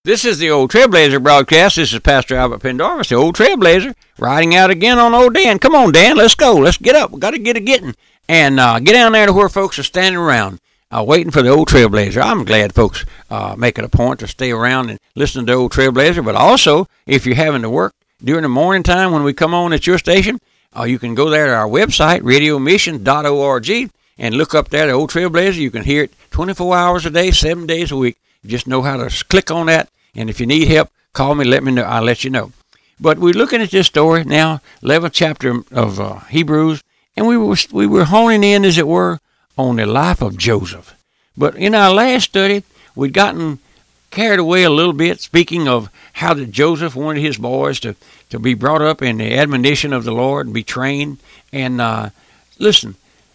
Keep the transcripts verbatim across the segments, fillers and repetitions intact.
This is the Old Trailblazer broadcast. This is Pastor Albert Pendarvis, the Old Trailblazer, riding out again on old Dan. Come on, Dan, let's go. Let's get up. we got to get it getting. And uh, get down there to where folks are standing around uh, waiting for the Old Trailblazer. I'm glad folks uh, make it a point to stay around and listen to the Old Trailblazer. But also, if you're having to work during the morning time when we come on at your station, uh, you can go there to our website, radio mission dot org, and look up there, the Old Trailblazer. You can hear it twenty-four hours a day, seven days a week. You just know how to click on that. And if you need help, call me, let me know. I'll let you know. But we're looking at this story now, eleventh chapter of uh, Hebrews, and we were we were honing in, as it were, on the life of Joseph. But in our last study, we'd gotten carried away a little bit, speaking of how that Joseph wanted his boys to, to be brought up in the admonition of the Lord and be trained. And uh, listen,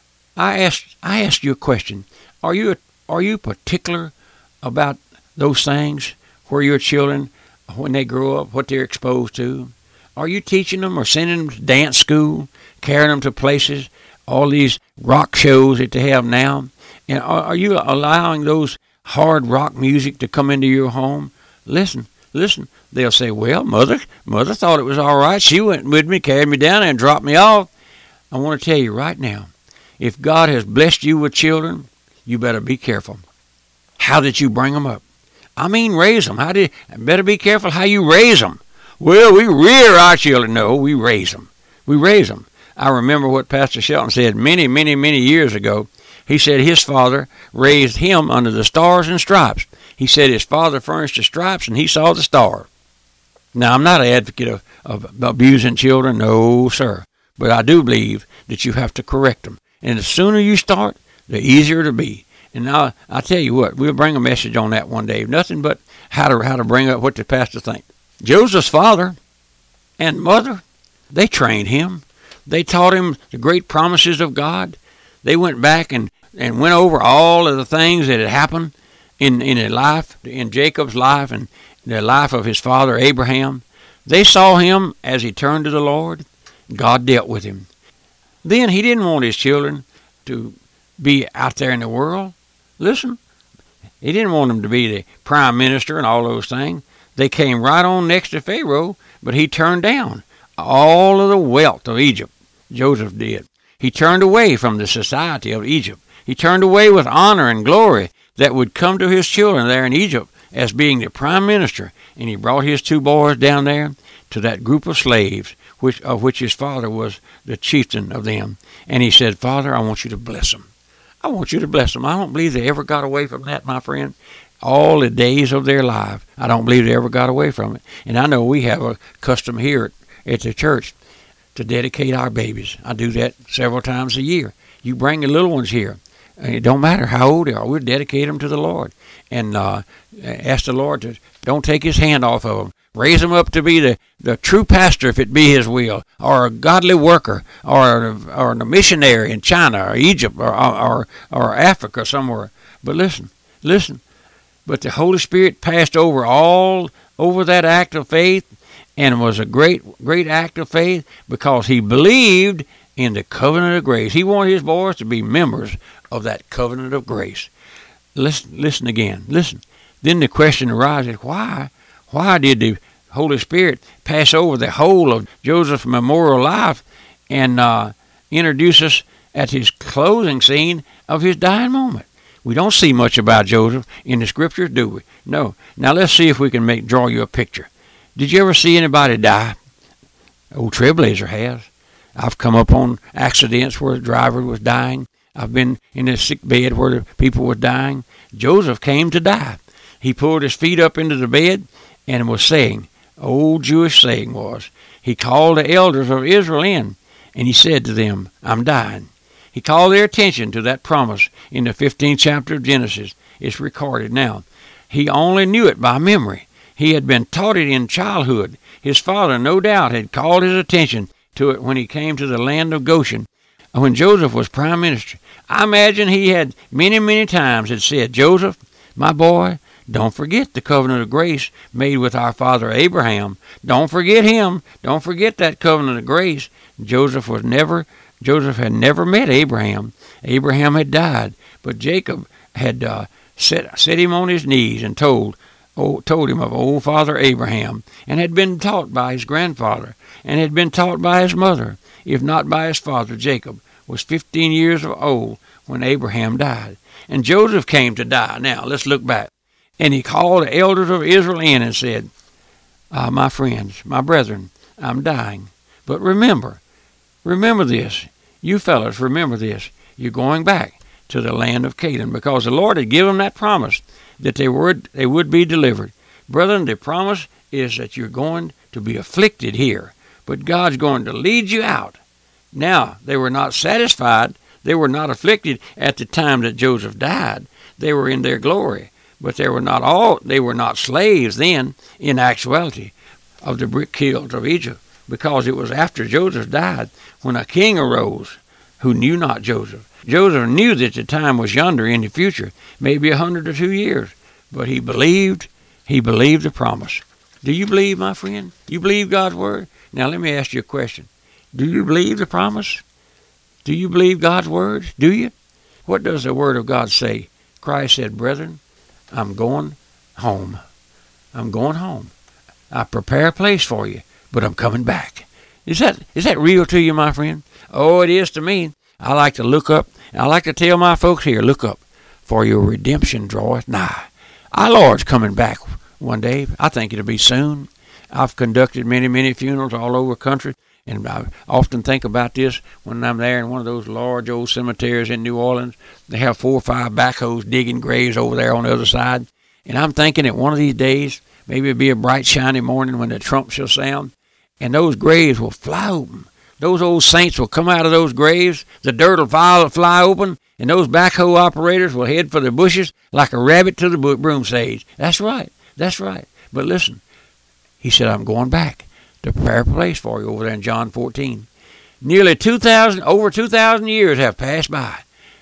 I asked I asked you a question. Are you are you particular about those things? Where your children, when they grow up, what they're exposed to? Are you teaching them or sending them to dance school, carrying them to places, all these rock shows that they have now? And are, are you allowing those hard rock music to come into your home? Listen, listen. They'll say, well, mother, mother thought it was all right. She went with me, carried me down there and dropped me off. I want to tell you right now, if God has blessed you with children, you better be careful how that you bring them up. I mean, raise them. How do you, better be careful how you raise them. Well, we rear our children. No, we raise them. We raise them. I remember what Pastor Shelton said many, many, many years ago. He said his father raised him under the stars and stripes. He said his father furnished the stripes and he saw the star. Now, I'm not an advocate of, of abusing children. No, sir. But I do believe that you have to correct them. And the sooner you start, the easier it'll be. And now, I tell you what, we'll bring a message on that one day. Nothing but how to how to bring up what the pastor thinks. Joseph's father and mother, they trained him. They taught him the great promises of God. They went back and, and went over all of the things that had happened in, in his life, in Jacob's life and the life of his father Abraham. They saw him as he turned to the Lord. God dealt with him. Then he didn't want his children to be out there in the world. Listen, he didn't want them to be the prime minister and all those things. They came right on next to Pharaoh, but he turned down all of the wealth of Egypt. Joseph did. He turned away from the society of Egypt. He turned away with honor and glory that would come to his children there in Egypt as being the prime minister. And he brought his two boys down there to that group of slaves, which of which his father was the chieftain of them. And he said, Father, I want you to bless them. I want you to bless them. I don't believe they ever got away from that, my friend. All the days of their life, I don't believe they ever got away from it. And I know we have a custom here at, at the church to dedicate our babies. I do that several times a year. You bring the little ones here. It don't matter how old they are. We'll dedicate them to the Lord. And uh, ask the Lord to don't take his hand off of them. Raise them up to be the, the true pastor, if it be his will, or a godly worker, or or a missionary in China or Egypt or, or or Africa somewhere. But listen, listen. But the Holy Spirit passed over all over that act of faith, and it was a great, great act of faith because he believed in the covenant of grace. He wanted his boys to be members of that covenant of grace. Listen, listen again. Listen. Then the question arises: Why? Why did the Holy Spirit pass over the whole of Joseph's memorial life and uh, introduce us at his closing scene of his dying moment? We don't see much about Joseph in the scriptures, do we? No. Now let's see if we can make draw you a picture. Did you ever see anybody die? Old Trailblazer has. I've come up on accidents where the driver was dying. I've been in a sick bed where the people were dying. Joseph came to die. He pulled his feet up into the bed and was saying, old Jewish saying was, he called the elders of Israel in, and he said to them, I'm dying. He called their attention to that promise in the fifteenth chapter of Genesis. It's recorded now. He only knew it by memory. He had been taught it in childhood. His father, no doubt, had called his attention to it when he came to the land of Goshen, when Joseph was prime minister. I imagine he had many, many times had said, Joseph, my boy, don't forget the covenant of grace made with our father Abraham. Don't forget him. Don't forget that covenant of grace. Joseph was never, Joseph had never met Abraham. Abraham had died, but Jacob had uh, set, set him on his knees and told, old, told him of old Father Abraham, and had been taught by his grandfather, and had been taught by his mother, if not by his father Jacob, was fifteen years old when Abraham died. And Joseph came to die. Now, let's look back. And he called the elders of Israel in and said, ah, my friends, my brethren, I'm dying. But remember, remember this. You fellas, remember this. You're going back to the land of Canaan, because the Lord had given them that promise that they would, they would be delivered. Brethren, the promise is that you're going to be afflicted here, but God's going to lead you out. Now, they were not satisfied. They were not afflicted at the time that Joseph died. They were in their glory, but they were not all. They were not slaves then, in actuality, of the brick kilns of Egypt, because it was after Joseph died when a king arose who knew not Joseph. Joseph knew that the time was yonder in the future, maybe a hundred or two years, but he believed. He believed the promise. Do you believe, my friend? You believe God's word? Now let me ask you a question. Do you believe the promise? Do you believe God's word? Do you? What does the word of God say? Christ said, brethren, I'm going home. I'm going home. I prepare a place for you, but I'm coming back. Is that is that real to you, my friend? Oh, it is to me. I like to look up. I like to tell my folks here, look up, for your redemption draweth nigh. Our Lord's coming back one day. I think it'll be soon. I've conducted many, many funerals all over the country, and I often think about this when I'm there in one of those large old cemeteries in New Orleans. They have four or five backhoes digging graves over there on the other side. And I'm thinking that one of these days, maybe it'll be a bright, shiny morning when the trump shall sound, and those graves will fly open. Those old saints will come out of those graves, the dirt will fly, fly open, and those backhoe operators will head for the bushes like a rabbit to the broom sage. That's right. That's right. But listen, he said, I'm going back to prepare a place for you over there in John fourteen. Nearly two thousand, over two thousand years have passed by.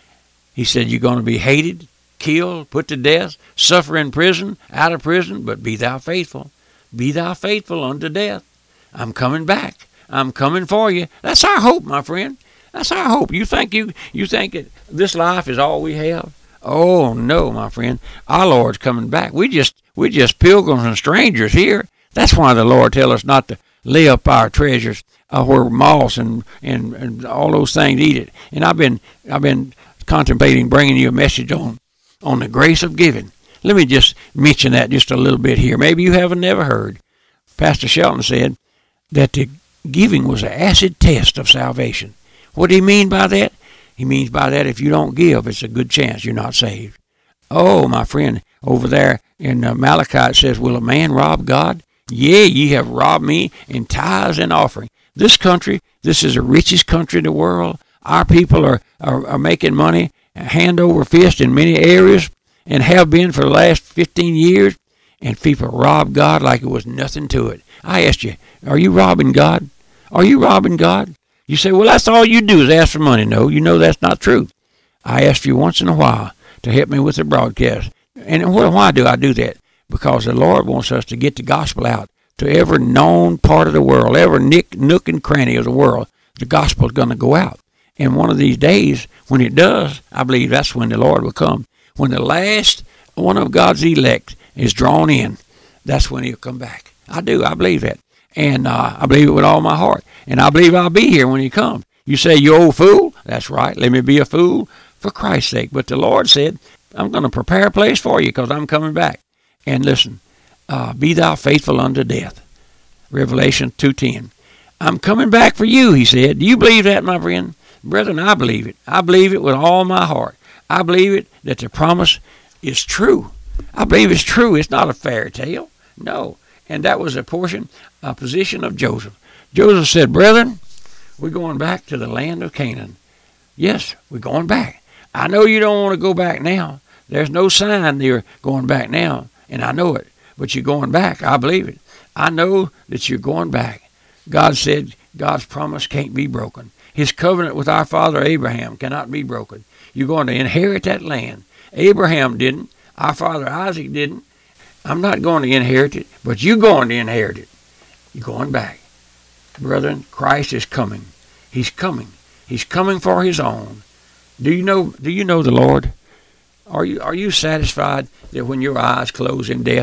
He said, you're going to be hated, killed, put to death, suffer in prison, out of prison, but be thou faithful. Be thou faithful unto death. I'm coming back. I'm coming for you. That's our hope, my friend. That's our hope. You think you you think that this life is all we have? Oh no, my friend. Our Lord's coming back. We just we just pilgrims and strangers here. That's why the Lord tells us not to lay up our treasures uh, where moths and, and, and all those things eat it. And I've been I've been contemplating bringing you a message on on the grace of giving. Let me just mention that just a little bit here. Maybe you haven't never heard. Pastor Shelton said that the giving was an acid test of salvation. What do he mean by that? He means by that if you don't give, it's a good chance you're not saved. Oh, my friend, over there in uh, Malachi it says, will a man rob God? Yea, ye have robbed me in tithes and offering. This country, this is the richest country in the world. Our people are, are, are making money hand over fist in many areas and have been for the last fifteen years. And people rob God like it was nothing to it. I asked you, are you robbing God? Are you robbing God? You say, well, that's all you do is ask for money. No, you know that's not true. I ask you once in a while to help me with the broadcast. And why do I do that? Because the Lord wants us to get the gospel out to every known part of the world, every nick, nook and cranny of the world. The gospel is going to go out. And one of these days, when it does, I believe that's when the Lord will come. When the last one of God's elect is drawn in, that's when he'll come back. I do. I believe that. And uh, I believe it with all my heart. And I believe I'll be here when he comes. You say, you old fool? That's right. Let me be a fool for Christ's sake. But the Lord said, I'm going to prepare a place for you because I'm coming back. And listen, uh, be thou faithful unto death. Revelation two ten. I'm coming back for you, he said. Do you believe that, my friend? Brethren, I believe it. I believe it with all my heart. I believe it that the promise is true. I believe it's true. It's not a fairy tale. No. And that was a portion, a position of Joseph. Joseph said, brethren, we're going back to the land of Canaan. Yes, we're going back. I know you don't want to go back now. There's no sign you're going back now, and I know it. But you're going back. I believe it. I know that you're going back. God said God's promise can't be broken. His covenant with our father Abraham cannot be broken. You're going to inherit that land. Abraham didn't. Our father Isaac didn't. I'm not going to inherit it, but you're going to inherit it. You're going back. Brethren, Christ is coming. He's coming. He's coming for his own. Do you know, do you know the Lord? Are you, are you satisfied that when your eyes close in death,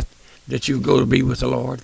that you go to be with the Lord?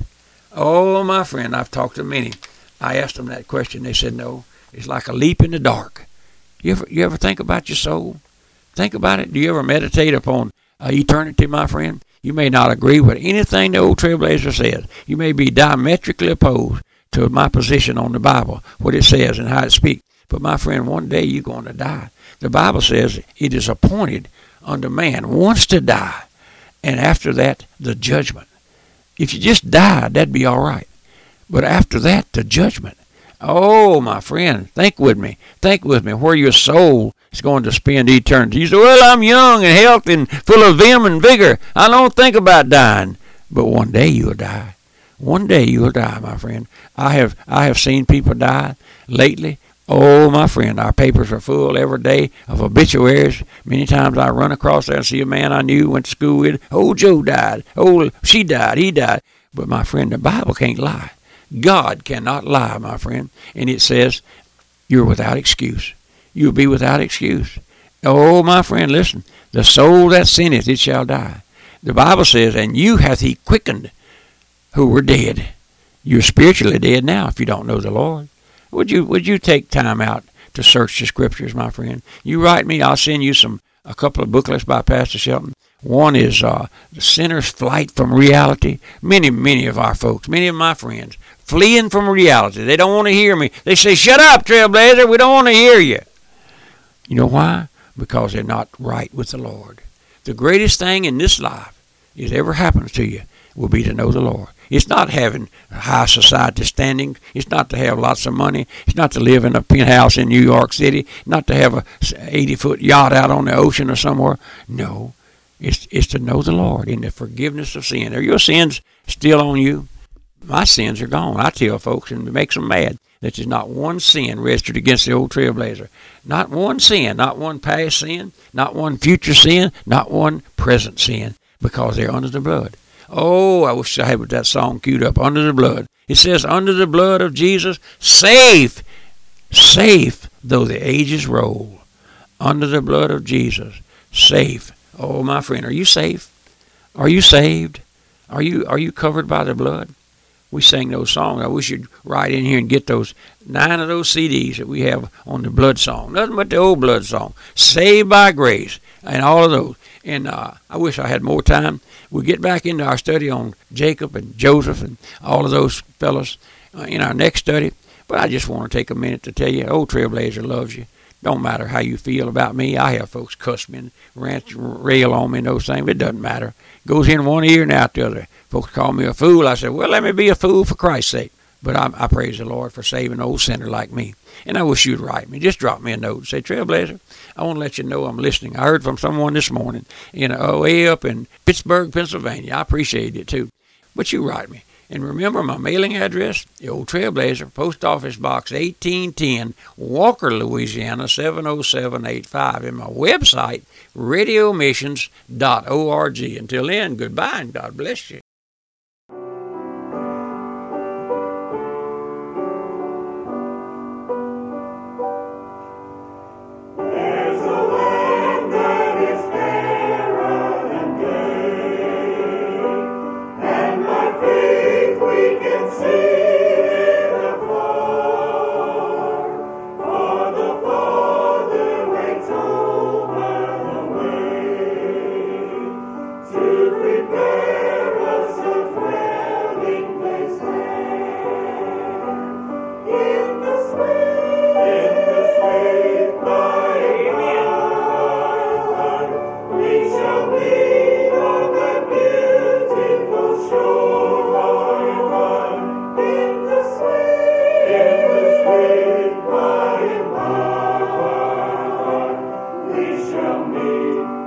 Oh, my friend, I've talked to many. I asked them that question. They said, no, it's like a leap in the dark. You ever, you ever think about your soul? Think about it. Do you ever meditate upon uh, eternity, my friend? You may not agree with anything the old Trailblazer says. You may be diametrically opposed to my position on the Bible, what it says and how it speaks. But, my friend, one day you're going to die. The Bible says it is appointed unto man once to die, and after that, the judgment. If you just died, that'd be all right. But after that, the judgment. Oh, my friend, think with me. Think with me where your soul is going to spend eternity. You say, well, I'm young and healthy and full of vim and vigor. I don't think about dying. But one day you'll die. One day you'll die, my friend. I have I have seen people die lately. Oh, my friend, our papers are full every day of obituaries. Many times I run across there and see a man I knew, went to school with. Old Joe died. Oh, she died. He died. But, my friend, the Bible can't lie. God cannot lie, my friend. And it says, you're without excuse. You'll be without excuse. Oh, my friend, listen. The soul that sinneth, it shall die. The Bible says, and you hath he quickened who were dead. You're spiritually dead now if you don't know the Lord. Would you would you take time out to search the Scriptures, my friend? You write me. I'll send you some a couple of booklets by Pastor Shelton. One is uh, The Sinner's Flight from Reality. Many, many of our folks, many of my friends, fleeing from reality. They don't want to hear me. They say, shut up, Trailblazer. We don't want to hear you. You know why? Because they're not right with the Lord. The greatest thing in this life that ever happens to you will be to know the Lord. It's not having a high society standing. It's not to have lots of money. It's not to live in a penthouse in New York City. Not to have a eighty-foot yacht out on the ocean or somewhere. No. It's, it's to know the Lord in the forgiveness of sin. Are your sins still on you? My sins are gone. I tell folks, and it makes them mad, that there's not one sin registered against the old Trailblazer. Not one sin. Not one past sin. Not one future sin. Not one present sin. Because they're under the blood. Oh, I wish I had that song queued up, Under the Blood. It says, under the blood of Jesus, safe, safe though the ages roll. Under the blood of Jesus, safe. Oh, my friend, are you safe? Are you saved? Are you are you covered by the blood? We sang those songs. I wish you'd write in here and get those nine of those C Ds that we have on the blood song. Nothing but the old blood song. Saved by grace and all of those. And uh, I wish I had more time. We'll get back into our study on Jacob and Joseph and all of those fellows uh, in our next study. But I just want to take a minute to tell you, old Trailblazer loves you. Don't matter how you feel about me. I have folks cuss me and rant, rail on me and those things. But it doesn't matter. It goes in one ear and out the other. Folks call me a fool. I said, well, let me be a fool for Christ's sake. But I, I praise the Lord for saving an old sinner like me. And I wish you'd write me. Just drop me a note and say, Trailblazer, I want to let you know I'm listening. I heard from someone this morning in uh, way up in Pittsburgh, Pennsylvania. I appreciate it, too. But you write me. And remember my mailing address, the old Trailblazer, Post Office Box eighteen ten, Walker, Louisiana, seven oh seven eight five. And my website, radio missions dot org. Until then, goodbye and God bless you. Shall meet